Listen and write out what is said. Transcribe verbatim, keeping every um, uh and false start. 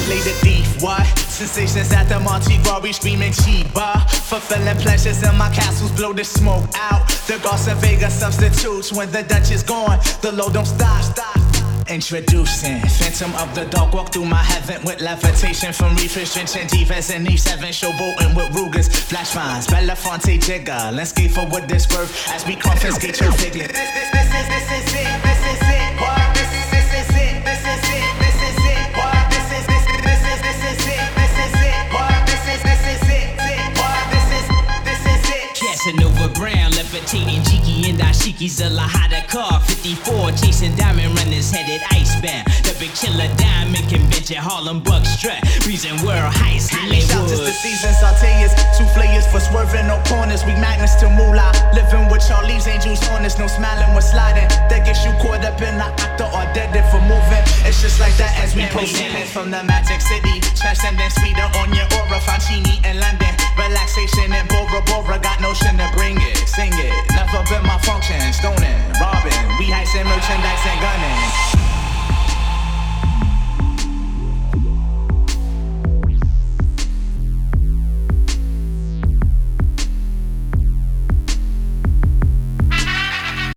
Play the thief, what? Sensations at the Monte Glory screaming Chiba. Fulfilling pleasures in my castles, blow the smoke out. The Goss and Vega substitutes when the Dutch is gone. The low don't stop, stop. Introducing Phantom of the Dog, walk through my heaven with levitation from reefers, drenching divas and E seven, showboating with Rugers, flash vines, Belafonte jigger. Let's skate for what this worth as we confiscate your figure. This, this, this is, this is it, this is it, what? This is, this is it, this is it, this is it, what? This is, this is, this is, this is it, this is it, what? This is, this is it, it, what? This is, this is it. Casanova Brown, levitating cheeky and dashikis, a Lahada car, fifty-four, chasing diamond runners headed icebound. The big chiller diamond convention, Harlem Buck strut, reason world heist, Hollywood. Shout the season sauteers, two flayers for swerving, no corners. We magnets to moolah, living with Charlie's angels on us, no smiling, we're sliding. That gets you caught up in the octa or dead for moving. It's just like that as we proceed from the Magic City, transcending speeder on your aura, Fancini in London, relaxation in Bora Bora, got notion to bring it.